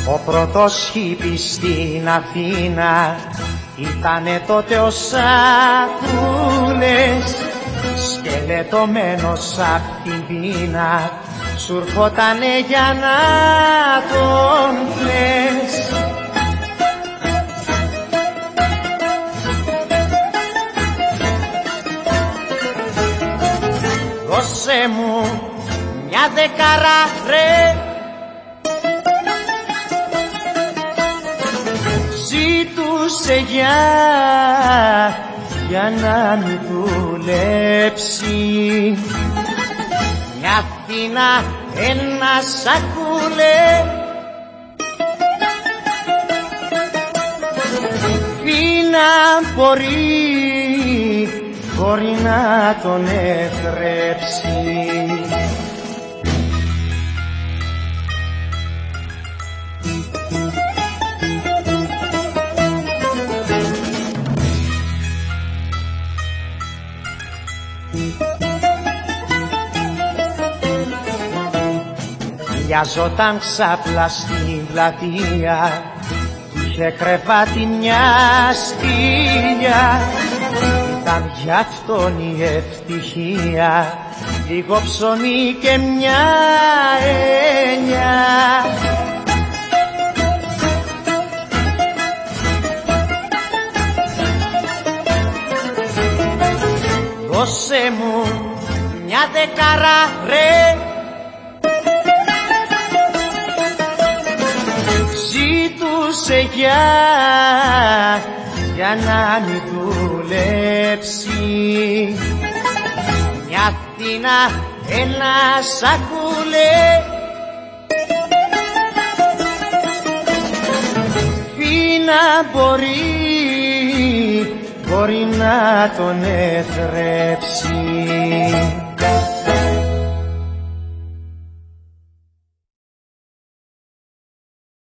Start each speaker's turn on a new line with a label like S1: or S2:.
S1: Ο πρώτος χίπης στην Αθήνα ήτανε τότε ο Σακούλες, σκελετωμένος απ' την πείνα, σου ερχότανε για να τον κλαις. Δώσε μου μια δεκάρα ρε, ζήτουσε για να μην δουλέψει. Μια Αθήνα ένα σακούλε, φίνα μπορεί να τον εθρέψει. Βιαζόταν ξάπλα στην πλατεία, είχε κρεβάτι μια σκύλια, ήταν γι' αυτόν η ευτυχία, λίγο ψωμί και μια έννοια. Δώσε μου μια δεκάρα ρε, ζήτουσε για να μην δουλέψει. Μια Αθήνα ένα σακούλε, φίνα μπορεί να τον εθρέψει.